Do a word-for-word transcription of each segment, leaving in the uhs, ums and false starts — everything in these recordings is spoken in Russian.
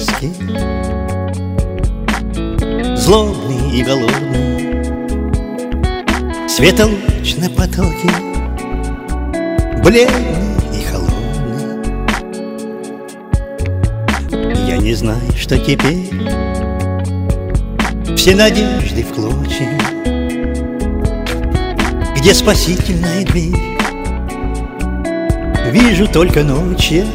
тоске, злобный и голодный, светолуч на потоке, бледный и холодный. Я не знаю, что теперь, все надежды в клочья. Где спасительная дверь? Вижу только ночь я.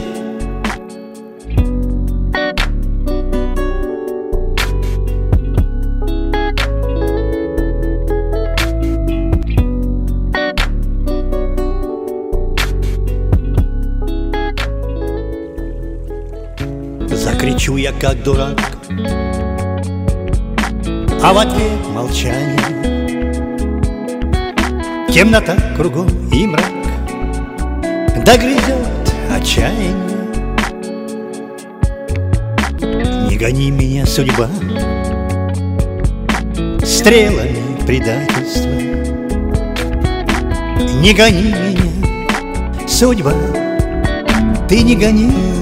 Закричу я, как дурак, а в ответ молчание. Темнота кругом и мрак, да грядет отчаяние. Не гони меня, судьба, стрелами предательства. Не гони меня, судьба, ты не гони.